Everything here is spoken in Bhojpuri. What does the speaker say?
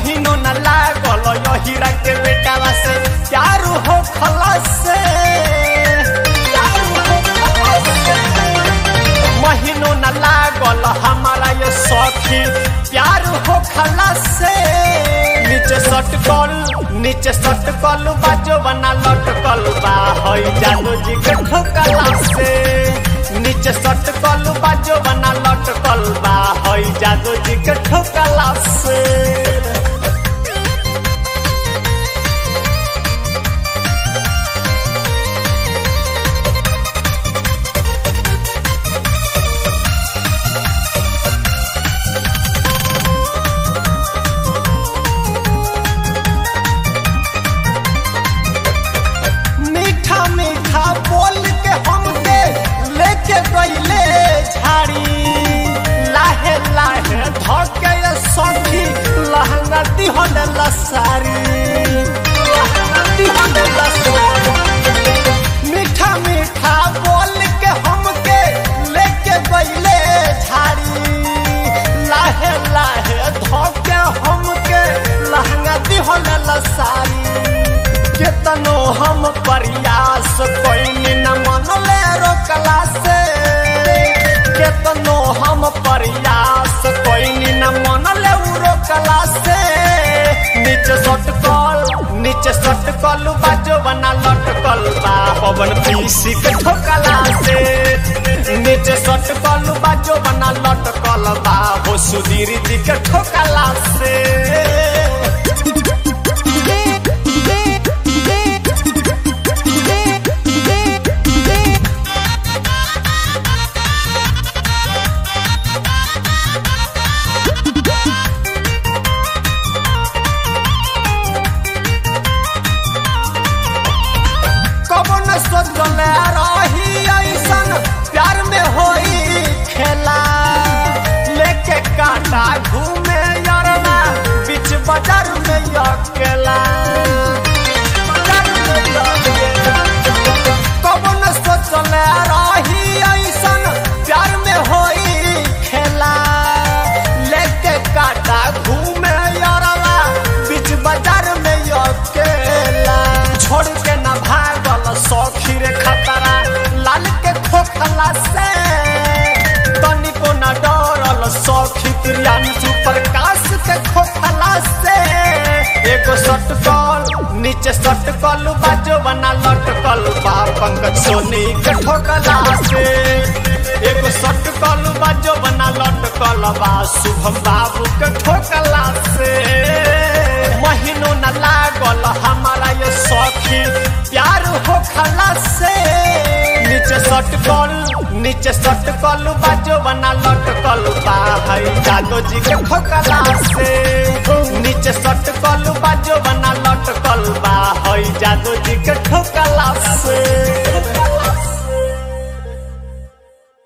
महीनों न लागल हीरा के बेटावा से प्यार हो खलास से महीनों न लागल हमारा ये सखी प्यार हो खलास से नीचे सटकल बाजो बना लटकल बा हई जादू जी के ठोकला से नीचे सटकल बाजो बना लटकल बा हई जादू जी के ठोकला से बोल के हमके लेके गईले झाड़ी लाहे लाहे धके सखी लहंगा दिहल लसारी मीठा मीठा बोल के हमके लेके गईले झाड़ी लाहे लाहे धके हमके लहंगा दिहल लसारी केतनो हम प्रयास कोई न मनले रोकला से केतनो हम प्रयास कोई न मनले रोकला से नीचे सटकल बाजो बना लटकल बा पवन पीसी के ठोकला से नीचे सटकल बाजो बना लटकल बा हो सुधीर जी के ठोकला से सोचले रही ऐसन प्यार में होई खेला लेके कांटा घूमे यारना बीच बाजार में अकेला कौन सोचले रही ऐसन प्यार में होई खेला लेके कांटा घूमे यारना बीच बाजार में अकेला छोड़ के ना भागल सखी रे खतरा लाल के खोखला से तनिको न डरल सखी प्रियांशु प्रकाश के खोखला से एगो सटकल नीचे सटकल बाजो बना लटकल बा पंकज सोनी के ठोकला से एगो सटकल बाजो बना लटकल बा शुभम बाबू के ठोकला से महीनों न लागल हमारा ये सखी प्यार हो खला से नीचे सटकल बाजो बना लटकल बा हई जादू जी के ठोकला से नीचे सटकल बाजो बना लटकल